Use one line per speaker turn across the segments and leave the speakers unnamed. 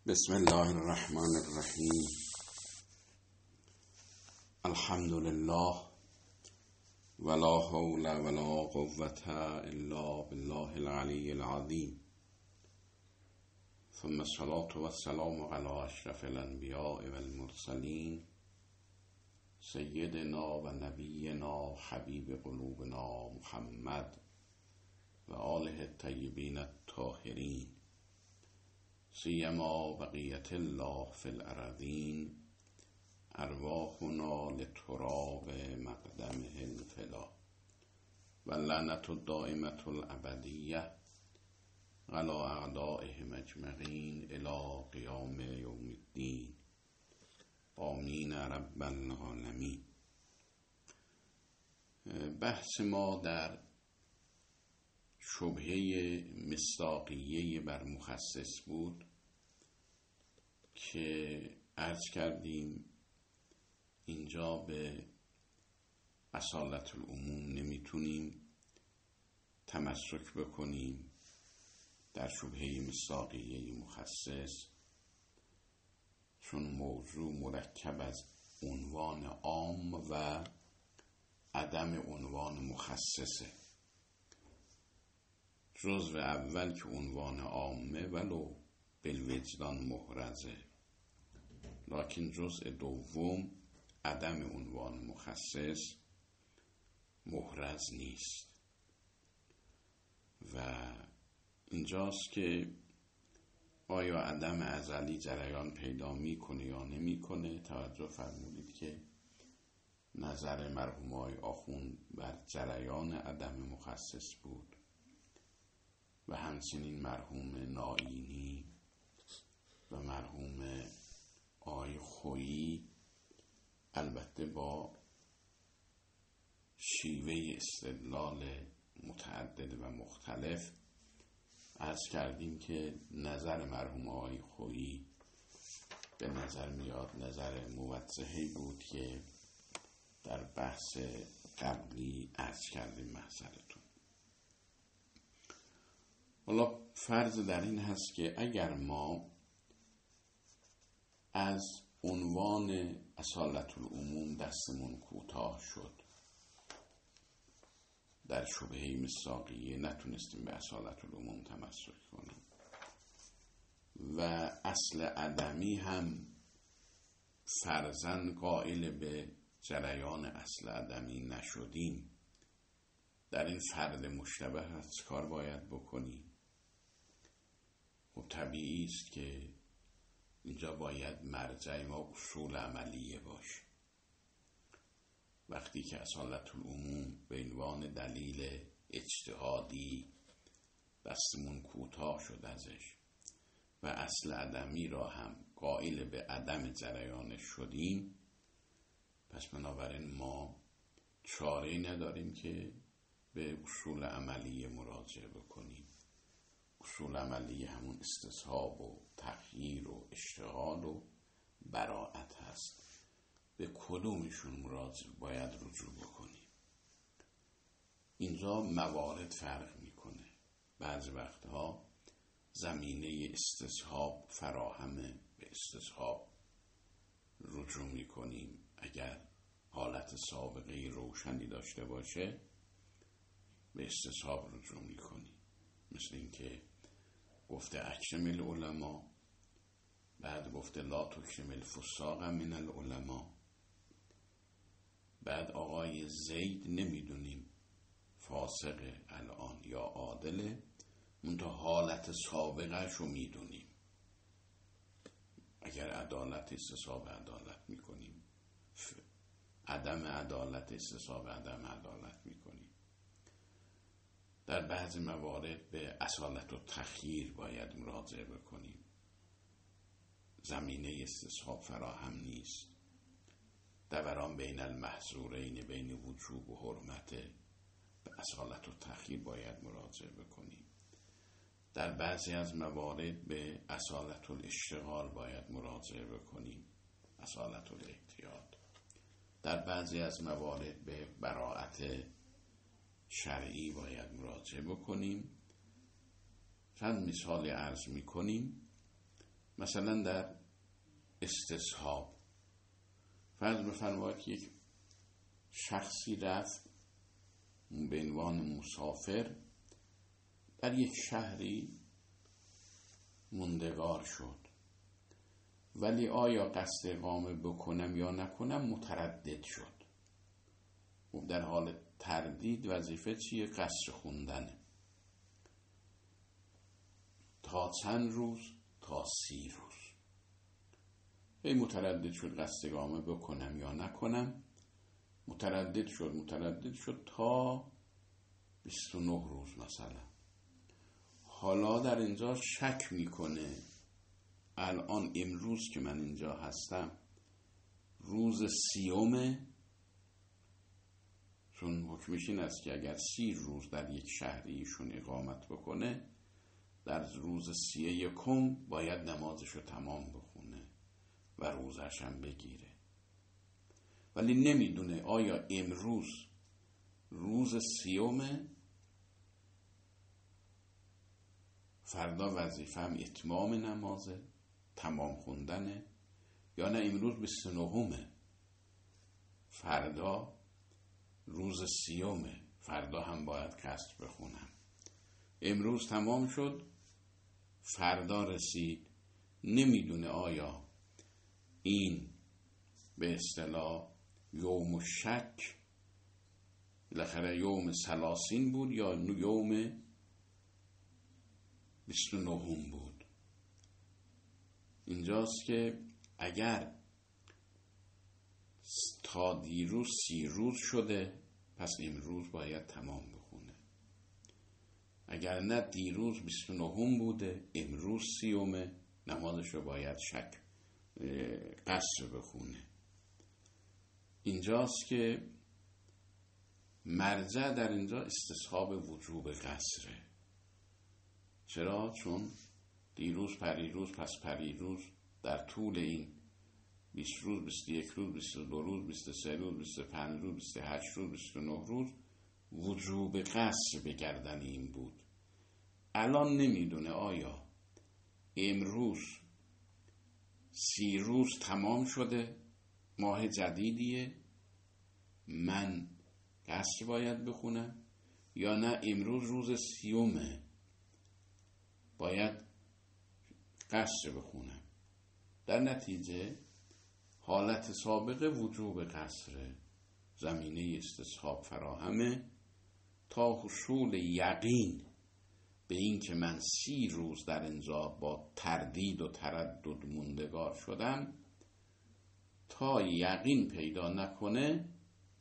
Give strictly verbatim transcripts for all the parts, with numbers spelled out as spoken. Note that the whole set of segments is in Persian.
بسم الله الرحمن الرحیم. الحمد لله ولا حول ولا قوة الا بالله العلی العظیم، ثم الصلاة والسلام على اشرف الانبیاء والمرسلین سیدنا و نبینا حبیب قلوبنا محمد و آله الطیبین الطاهرین، سیما بقیت الله فی الارضین، ارواحنا لتراب مقدمه الفدا و لعنة الدائمة الابدیه علی اعدائهم اجمعین الی قیام یوم الدین، آمین رب العالمین. بحث ما در شبهه مصداقیه بر مخصص بود که عرض کردیم اینجا به اصالت العموم نمیتونیم تمسک بکنیم در شبهه مصداقیه مخصص، چون موضوع مرکب از عنوان عام و عدم عنوان مخصصه. جزء اول که عنوان عامه ولو بالوجدان محرزه، لکن جزء دوم عدم عنوان مخصص محرز نیست و اینجاست که آیا عدم ازلی جریان پیدا میکنه یا نمیکنه. توجه فرمودید که نظر مرحوم آقای آخوند بر جریان عدم مخصص بود و همچنین مرحوم نائینی و مرحوم آقای خویی، البته با شیوه استدلال متعدد و مختلف. عرض کردیم که نظر مرحوم آقای خویی به نظر میاد نظر موضحی بود که در بحث قبلی عرض کردیم محضرتون. حالا فرض در این هست که اگر ما از عنوان اصالت العموم دستمون کوتاه شد، در شبهه مصداقیه نتونستیم به اصالت العموم تمسک کنیم و اصل عدمی هم فرضاً قائل به جریان اصل عدمی نشدیم، در این فرد مشتبه هست کار باید بکنیم. و طبیعی است که اینجا باید مرجع ما اصول عملیه باشه. وقتی که اصالت العموم به عنوان دلیل اجتهادی دستمون کوتاه شد ازش و اصل عدمی را هم قائل به عدم جریانش شدیم، پس بنابراین ما چاره‌ای نداریم که به اصول عملیه مراجعه بکنیم. اصول عملیه همون استصحاب و تغییر و اشتغال و براءت هست. به کدومشون مراجعه باید رجوع بکنیم؟ اینجا موارد فرق میکنه. بعض وقتها زمینه استصحاب فراهمه، به استصحاب رجوع میکنیم. اگر حالت سابقه روشنی داشته باشه به استصحاب رجوع میکنیم. مثل این که گفته اکرم العلماء، بعد گفته لا تکرم الفساق من العلماء، بعد آقای زید نمیدونیم فاسق الان یا عادله، منتها حالت سابقه شو میدونیم. اگر عدالت استصحاب عدالت میکنیم، عدم عدالت استصحاب عدم عدالت میکنیم. در بعض موارد به اصالت و تخییر باید مراجعه بکنیم. زمینه استصحاب فراهم نیست. دوران بین المحظورین، بین وجوب و حرمت، به اصالت و تخییر باید مراجعه بکنیم. در بعضی از موارد به اصالت الاشتغال باید مراجعه بکنیم، اصالت الاعتیاد. در بعضی از موارد به براءت شرعی باید مراجعه بکنیم. چند مثال عرض میکنیم مثلا در استصحاب فرض بفرمایید که یک شخصی رفت به عنوان مسافر در یک شهری موندگار شد، ولی آیا قصد اقامه بکنم یا نکنم متردد شد. و در حال تردید وظیفه چیه؟ قصر خوندنه. تا چند روز؟ تا سی روز. ای متردد شد قصد اقامه بکنم یا نکنم، متردد شد متردد شد تا بیست و نه روز مثلا. حالا در اینجا شک میکنه الان امروز که من اینجا هستم روز سیومه، چون حکمش این است که اگر سی روز در یک شهری ایشون اقامت بکنه در روز سی یکم باید نمازشو تمام بخونه و روزش هم بگیره، ولی نمیدونه آیا امروز روز سیومه، فردا وظیفه هم اتمام نمازه، تمام خوندنه، یا نه امروز بیست و نهمه، فردا روز سیومه، فردا هم باید قصر بخونم. امروز تمام شد، فردا رسید، نمیدونه آیا این به اصطلاح یوم شک بالاخره یوم سلاسین بود یا یوم بیست و نهم بود. اینجاست که اگر تا دیروز سی روز شده پس امروز باید تمام بخونه، اگر نه دیروز بیست و نهم بوده امروز سیومه، نمازش رو باید شک قصر بخونه. اینجاست که مرجع در اینجا استصحاب وجوب قصره. چرا؟ چون دیروز پریروز پس پریروز در طول این بیست روز، بیست و یک روز، بیست و دو روز، بیست و سه روز، بیست و پنج روز، بیست و هشت روز، بیست و نه روز وجوب قصر به گردن این بود. الان نمیدونه آیا امروز سی روز تمام شده، ماه جدیدیه، من قصر باید بخونم، یا نه امروز روز سیومه باید قصر بخونم. در نتیجه حالت سابقه وجوب قصر، زمینه استصحاب فراهمه تا حصول یقین به این که من سی روز در اینجا با تردید و تردد موندگار شدم، تا یقین پیدا نکنه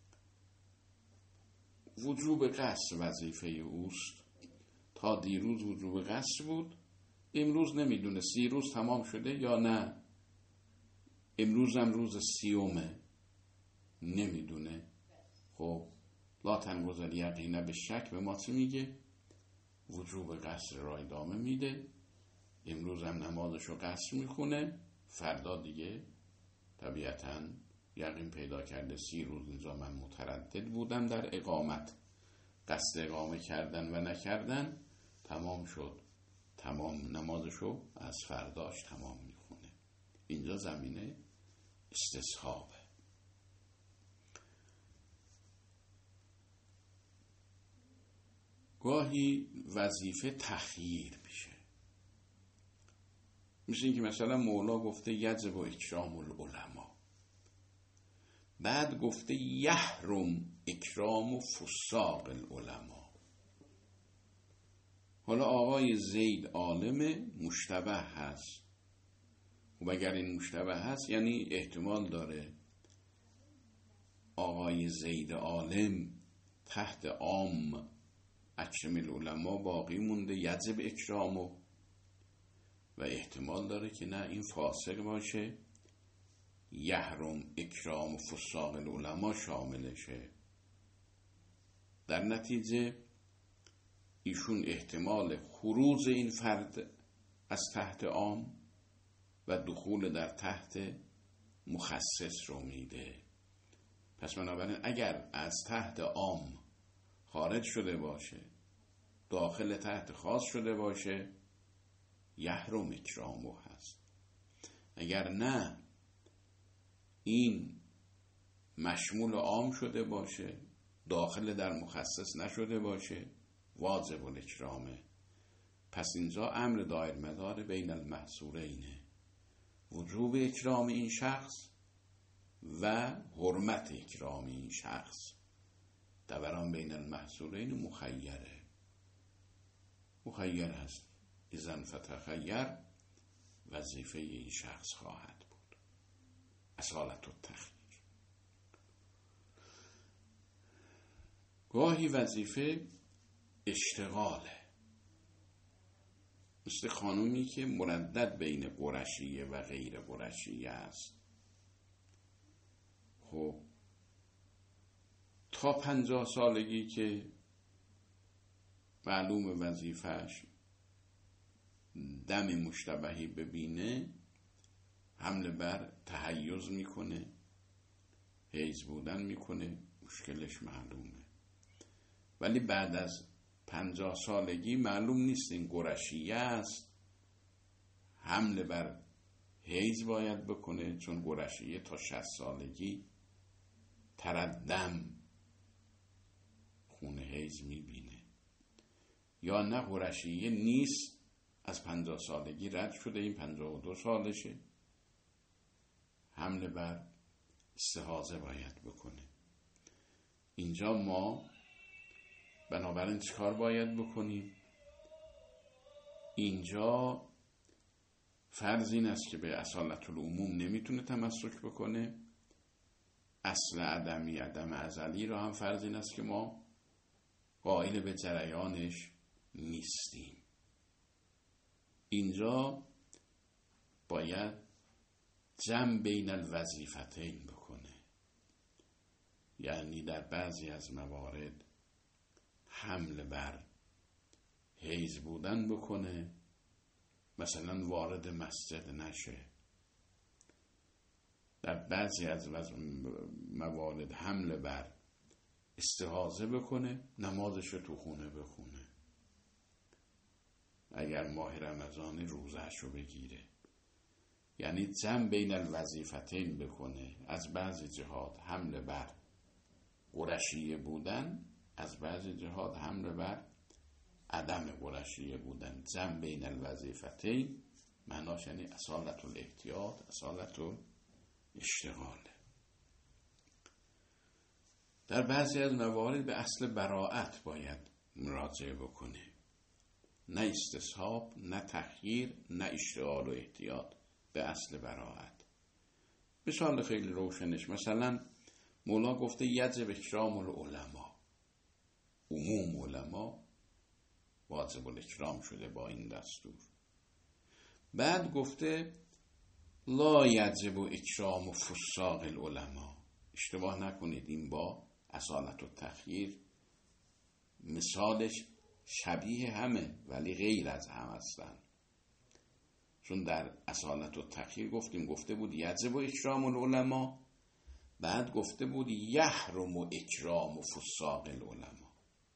وجوب قصر وظیفه اوست. تا دیروز وجوب قصر بود، امروز نمیدونه سی روز تمام شده یا نه، امروز هم روز سیومه، نمیدونه. خب لا تنگذ الیقین به شک به ما چی میگه؟ وجوب قصر را ادامه میده، امروز هم نمازشو قصر میخونه، فردا دیگه طبیعتاً یقین پیدا کرده سی روز اینجا من متردد بودم در اقامت، قصد اقامه کردن و نکردن، تمام شد، تمام نمازشو از فرداش تمام میخونه. اینجا زمینه استصحابه. گاهی وظیفه تخییر میشه، مثل این که مثلا مولا گفته یجب اکرام العلماء، بعد گفته یحرم اکرام فساق العلماء. حالا آقای زید عالم مشتبه هست، و اگر این مشتبه هست یعنی احتمال داره آقای زید عالم تحت عام اکرم العلماء باقی مونده یجب اکرامو، و احتمال داره که نه این فاسق باشه یحرم اکرام فساق العلماء شاملشه. در نتیجه ایشون احتمال خروج این فرد از تحت عام و دخول در تحت مخصص رو میده. پس بنابراین اگر از تحت عام خارج شده باشه داخل تحت خاص شده باشه یحرم اکرامو هست. اگر نه این مشمول عام شده باشه، داخل در مخصص نشده باشه، واجب الاکرامه. پس اینجا امر دایر مدار بین المحصورینه، وجوب اکرام این شخص و حرمت اکرام این شخص. دوران بین المحصورین مخیره، مخیر هست. اذن فتخیر وظیفه این شخص خواهد بود. اصالت التخییر. گاهی وظیفه اشتغاله، مثل خانومی که مردد بین قرشیه و غیر قرشیه است. خب تا پنجاه سالگی که معلوم وظیفهش دم مشتبهی ببینه، حمله بر تحیز میکنه، حیض بودن میکنه، مشکلش معلومه. ولی بعد از پنجاه سالگی معلوم نیست این قرشیه است، حمله بر حیض باید بکنه، چون قرشیه تا شصت سالگی تردم خون حیض میبینه. یا نه قرشیه نیست، از پنجاه سالگی رد شده، این پنجاه و دو سالشه، حمله بر استحاضه باید بکنه. اینجا ما بنابراین چیکار باید بکنیم؟ اینجا فرض این است که به اصالت العموم نمیتونه تمسک بکنه. اصل عدمی، عدم ازلی را هم فرض این است که ما قائل به جریانش نیستیم. اینجا باید جمع بین الوظیفتین بکنه، یعنی در بعضی از موارد حمل بر حیض بودن بکنه، مثلا وارد مسجد نشه. در بعضی از موارد حمل بر استحاضه بکنه، نمازش رو تو خونه بخونه، اگر ماه رمضان روزهش رو بگیره. یعنی جمع بین الوظیفتین بکنه، از بعضی جهات حمل بر قرشیه بودن، از بعضی جهات حمل بر عدم قرشیه بودن. جمع بین الوظیفتین معناش یعنی اصالت الاحتیاط، اصالت الاشتغال. در بعضی از موارد به اصل براءت باید مراجعه بکنه، نه استصحاب، نه تخییر، نه اشتغال و احتیاط، به اصل براءت. مثال خیلی روشنش، مثلا مولا گفته یجب اکرام العلماء، عموم علما واجب الاکرام شده با این دستور. بعد گفته لا یجب اکرام فساق العلماء. اشتباه نکنید، این با اصالت التخییر مثالش شبیه همه ولی غیر از هم هستن. چون در اصالت التخییر گفتیم گفته بود یجب اکرام العلماء، بعد گفته بود یحرم اکرام فساق العلماء،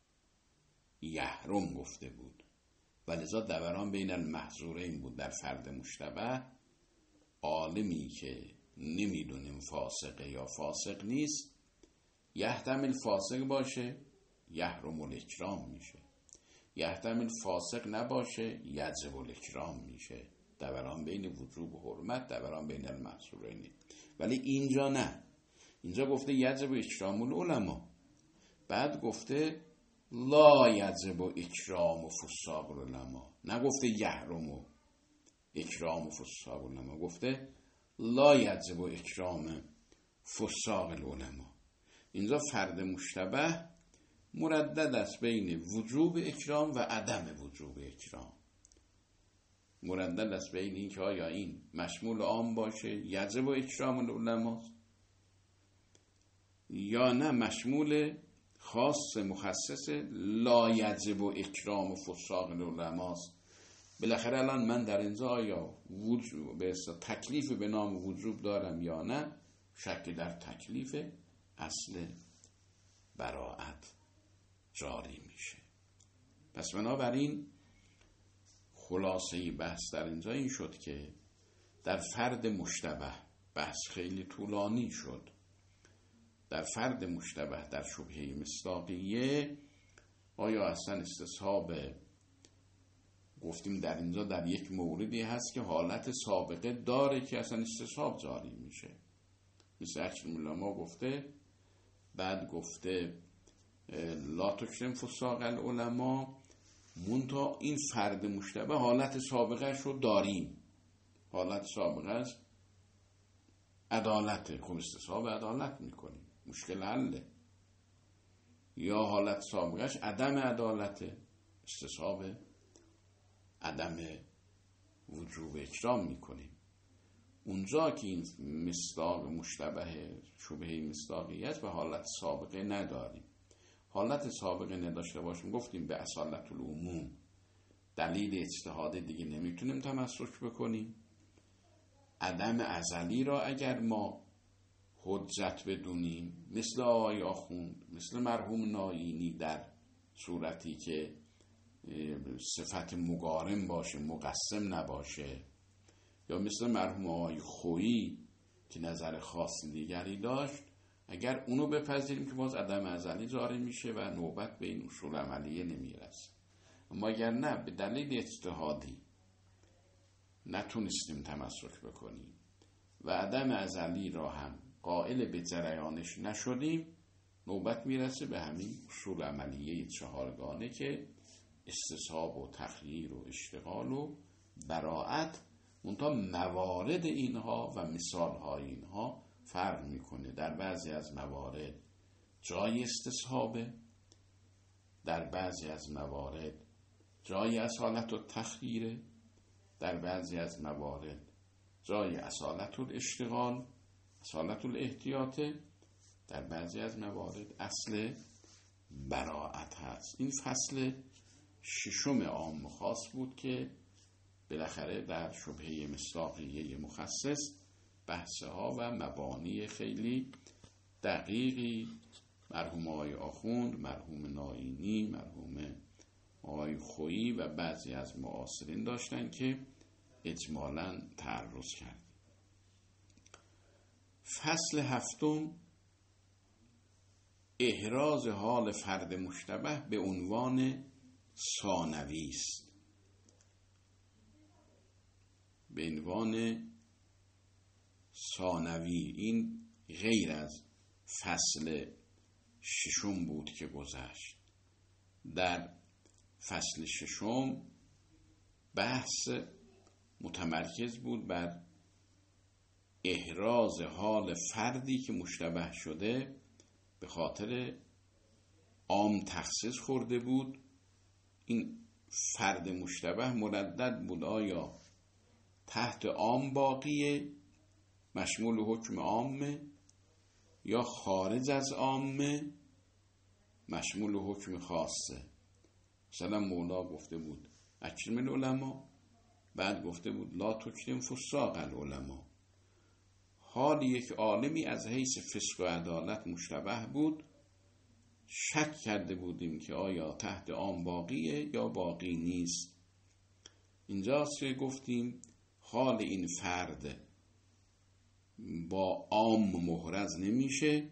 یحرم گفته بود، ولذا دوران بین المحظورین بود. در فرد مشتبه عالمی که نمیدونیم فاسقه یا فاسق نیست، یحتمل فاسق باشه یحرم الاکرام میشه، یحتمل فاسق نباشه یجب الاکرام میشه. دوران بین وجوب و حرمت، دوران بین المحظورین. ولی اینجا نه، اینجا گفته یجب اکرام العلماء، بعد گفته لا یجب اکرام و فساق العلماء، نگفته یحرم و اکرام و فساق العلماء، گفته لا یجب اکرام فساق العلماء. اینجا فرد مشتبه مردد است بین وجوب اکرام و عدم وجوب اکرام، مردد است بین این که آیا این مشمول عام باشه یجب اکرام العلماء یا نه مشمول خاص مخصص لا یجب اکرام فساق العلماء. بالاخره الان من در اینجا آیا وجوب به تکلیف به نام وجوب دارم یا نه؟ شک در تکلیف، اصل براءت جاری میشه. پس بنابراین خلاصه بحث در اینجا این شد که در فرد مشتبه بحث خیلی طولانی شد. در فرد مشتبه در شبهه مصداقیه آیا اصلا استصحاب، گفتیم در اینجا در یک موردی هست که حالت سابقه داره که اصلا استصحاب جاری میشه، مثل اکرم العلماء گفته، بعد گفته لا تکرم فساق العلماء، منتها این فرد مشتبه حالت سابقه رو داریم، حالت سابقه است عدالته، خب استصحاب عدالت میکنیم، مشکل حله. یا حالت سابقهش عدم عدالته، استصحاب عدم وجوب اکرام میکنیم. اونجا که این مصداق مشتبه شبهه مصداقیت و حالت سابقه نداریم، حالت سابقه نداشته باشیم گفتیم به اصالت العموم دلیل اجتهاد دیگه نمیتونیم تمسک بکنیم. عدم ازلی را اگر ما حجت بدونیم، مثل آقای آخوند، مثل مرحوم ناینی در صورتی که صفت مقارن باشه، مقسم نباشه، یا مثل مرحوم آقای خویی که نظر خاص دیگری داشت، اگر اونو بپذیریم که باز عدم ازلی جاری میشه و نوبت به این اصول عملیه نمیرسه. اما اگر نه به دلیل اجتهادی نتونستیم تمسک بکنیم و عدم ازلی را هم قائل به جریانش نشدیم، نوبت میرسه به همین اصول عملیه چهارگانه که استصحاب و تخییر و اشتغال و براءت، منتها موارد اینها و مثالهای اینها فرق میکنه. در بعضی از موارد جای استصحابه، در بعضی از موارد جای اصالت و تخییره، در بعضی از موارد جای اصالت الاشتغال، اصالت الاحتیاطه، در بعضی از موارد اصل براءت هست. این فصل ششم عام خاص بود که بالاخره در شبهه مصداقیه مخصص بحثها و مبانی خیلی دقیقی مرحوم آقای آخوند، مرحوم ناینی، مرحوم آقای خویی و بعضی از معاصرین داشتن که اجمالاً تعرض کرد. فصل هفتم احراز حال فرد مشتبه به عنوان ثانوی است. به عنوان ثانوی، این غیر از فصل ششم بود که گذشت. در فصل ششم بحث متمرکز بود بر احراز حال فردی که مشتبه شده به خاطر عام تخصیص خورده بود. این فرد مشتبه مردد بود، آیا تحت عام باقیه مشمول حکم عامه، یا خارج از عامه مشمول حکم خاصه. مثلا مولا گفته بود اکرم العلماء، بعد گفته بود لا تکرم فساق العلماء. حال یک عالمی از حیث فسق و عدالت مشتبه بود، شک کرده بودیم که آیا تحت عام باقیه یا باقی نیست. اینجاست که گفتیم حال این فرد با عام محرز نمیشه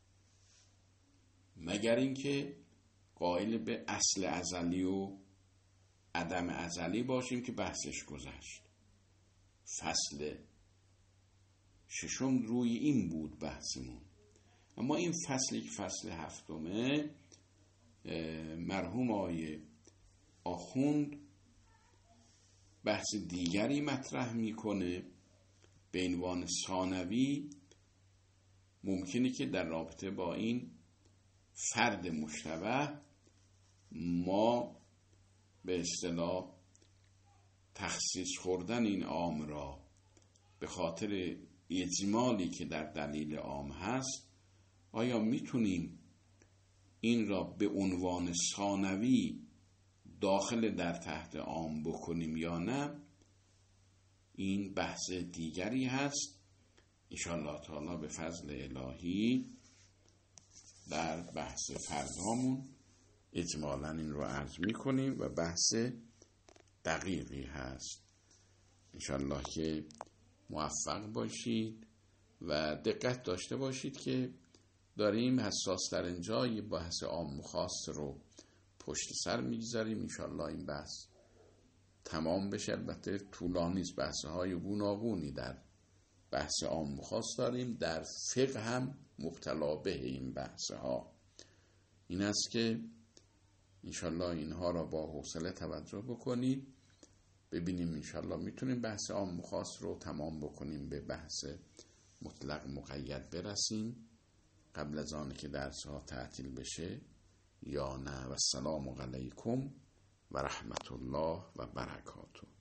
مگر اینکه قائل به اصل ازلی و عدم ازلی باشیم که بحثش گذشت. فصل ششم روی این بود بحثمون. اما این فصلی که فصل هفتمه، مرحوم آقای آخوند بحث دیگری مطرح میکنه به عنوان ثانوی. ممکنه که در رابطه با این فرد مشتبه ما به اصطلاح تخصیص خوردن این عام را به خاطر اجمالی که در دلیل عام هست، آیا میتونیم این را به عنوان ثانوی داخل در تحت عام بکنیم یا نه؟ این بحث دیگری هست. ان شاء الله تعالی به فضل الهی در بحث فردامون اجمالاً این رو عرض میکنیم و بحث دقیقی هست. ان شاء الله که موفق باشید و دقت داشته باشید که داریم حساس ترین جای بحث عام و خاص رو پشت سر میگذاریم. انشالله این بحث تمام بشه. البته طولانی است، بحث های گوناگونی در بحث عام و خاص داریم، در فقه هم مبتلا به این بحث ها. این است که انشالله اینها را با حوصله توجه بکنید. ببینیم انشالله میتونیم بحث عام و خاص رو تمام بکنیم، به بحث مطلق مقید برسیم قبل از آن که درس ها تعطیل بشه یا نه. و السلام علیکم و رحمت الله و برکاته.